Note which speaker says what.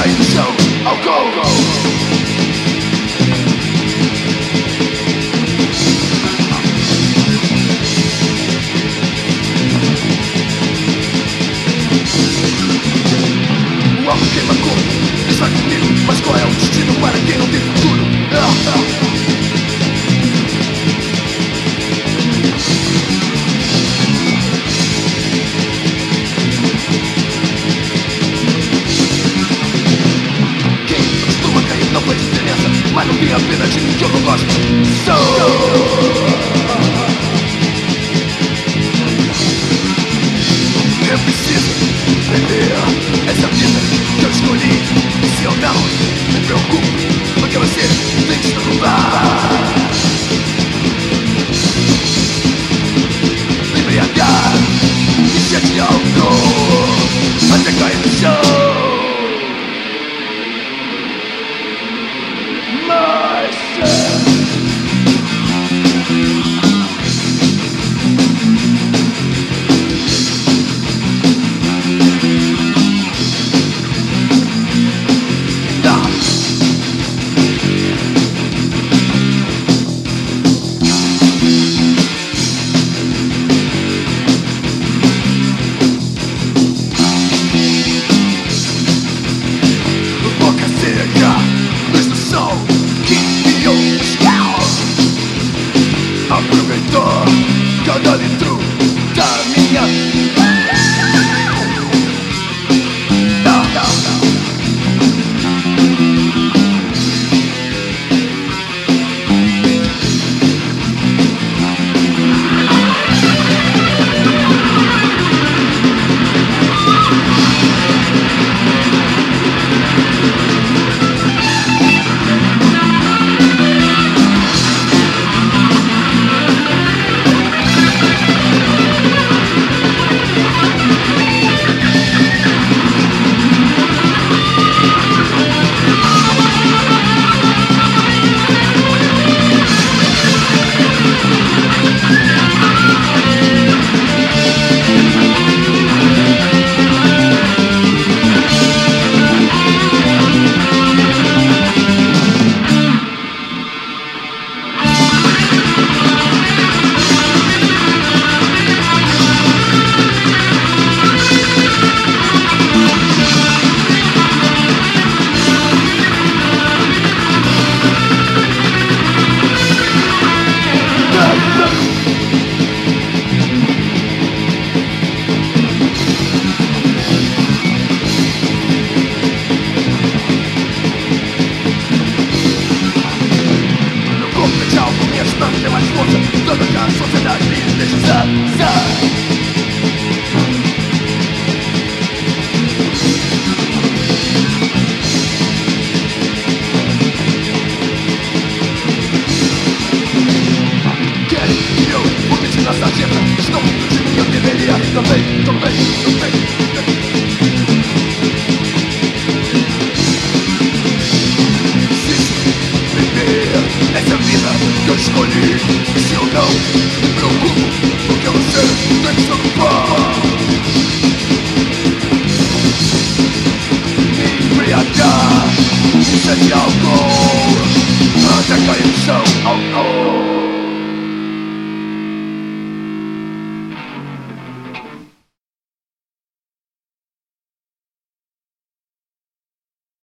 Speaker 1: cair no chão, ao gol. O álcool queima corpo, está comigo, mas qual é o destino para quem não tem futuro? Mas não tem a pena de que eu não gosto. Eu preciso viver essa vida que eu escolhi. E se eu não me preocupo, porque você tem que se preocupar. Me embriagar, encher de álcool até cair no chão. Aproveitou cada litro da minha. Não tem mais força, toda que a sociedade me deixa querem que eu vomite na sarjeta. Estão rindo de mim, eu deveria rir também. Essa vida que eu escolhi. E se eu não me preocupo, porque você tem que se preocupar. Me embriagar, encher de álcool